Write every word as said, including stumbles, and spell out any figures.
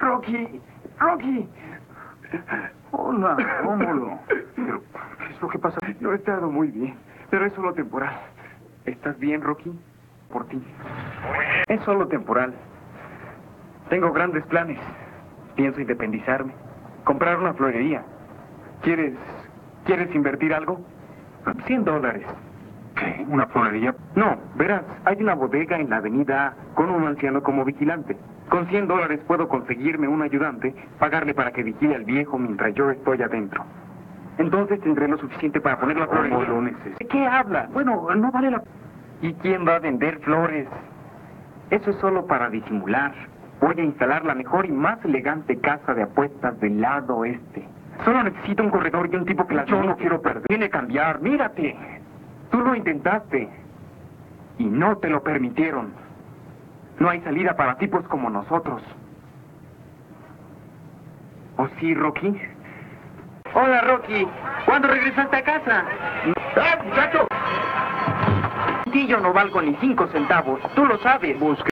Rocky, Rocky. Hola, Rómulo. Pero, ¿qué es lo que pasa? No he estado muy bien, pero es solo temporal. ¿Estás bien, Rocky? Por ti. Es solo temporal. Tengo grandes planes. Pienso independizarme. Comprar una florería. ¿Quieres... ¿Quieres invertir algo? Cien dólares. ¿Qué? ¿Una florería? No, verás, hay una bodega en la avenida A con un anciano como vigilante. Con cien dólares puedo conseguirme un ayudante, pagarle para que vigile al viejo mientras yo estoy adentro. Entonces tendré lo suficiente para poner la florería. ¿Cómo lo necesito? ¿De qué hablas? Bueno, no vale la... ¿Y quién va a vender flores? Eso es solo para disimular. Voy a instalar la mejor y más elegante casa de apuestas del lado oeste. Solo necesito un corredor y un tipo que la... Yo no quiero perder. Viene a cambiar, mírate. Tú lo intentaste. Y no te lo permitieron. No hay salida para tipos como nosotros. ¿Oh sí, Rocky? Hola, Rocky. ¿Cuándo regresaste a casa? ¡Ah, muchacho! Sí, yo no valgo ni cinco centavos. Tú lo sabes. Busca.